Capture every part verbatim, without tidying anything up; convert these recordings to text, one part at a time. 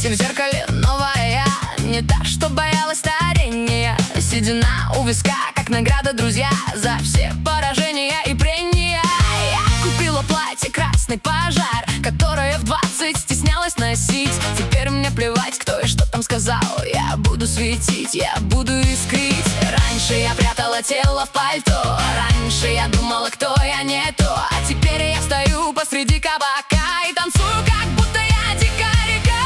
в зеркале новая я, не та, что боялась старения. Седина у виска, как награда, друзья, за все поражения и прения. Я купила платье «Красный пожар», которое в двадцать стеснялась носить. Теперь мне плевать, кто и что там сказал. Я буду светить, я буду искрить. Раньше я прятала тело в пальто, раньше я думала, кто я не то. А теперь я стою посреди кабака и танцую, как будто я дикая река.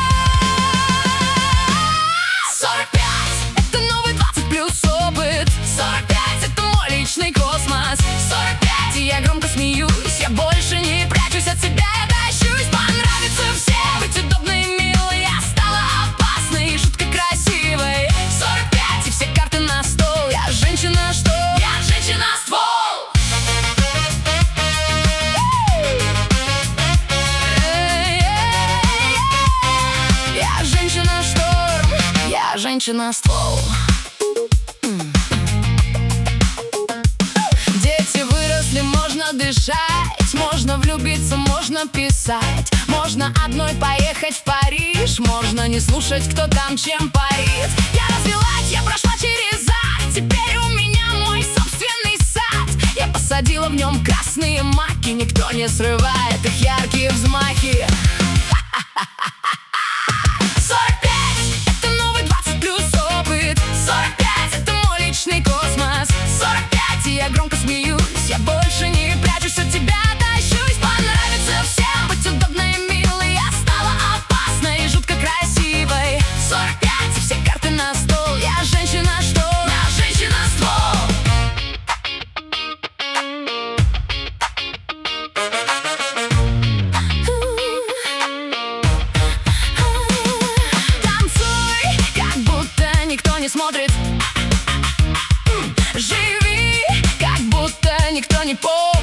Сорок пять — это новый двадцать плюс опыт. Сорок пять — это мой личный космос. Сорок пять — и я громко смеюсь, я больше не прячусь от себя, я тащусь. Понравится всем быть удобной и милой, я стала опасной и жутко красивой. Сорок пять — и все карты на стол, я женщина, что? Я женщина-ствол. Я женщина-шторм, я женщина-ствол. Дети выросли, можно дышать, можно влюбиться, можно писать, можно одной поехать в Париж, можно не слушать, кто там чем парит. Я развелась, я прошла через ад, теперь у меня мой собственный сад. Я посадила в нем красные маки, никто не срывает их яркие взмахи. Сорок пять — это новый двадцать плюс опыт. Сорок пять — это мой личный космос. Сорок пять — и я громко смеюсь, я больше не прячусь от тебя, тащусь. Понравится всем быть удобной и милой, я стала опасной и жутко красивой. Сорок пять — и все карты на стол, я женщина, что? Я женщина-ствол. Танцуй, как будто никто не смотрит. Живи, как будто никто не помнит.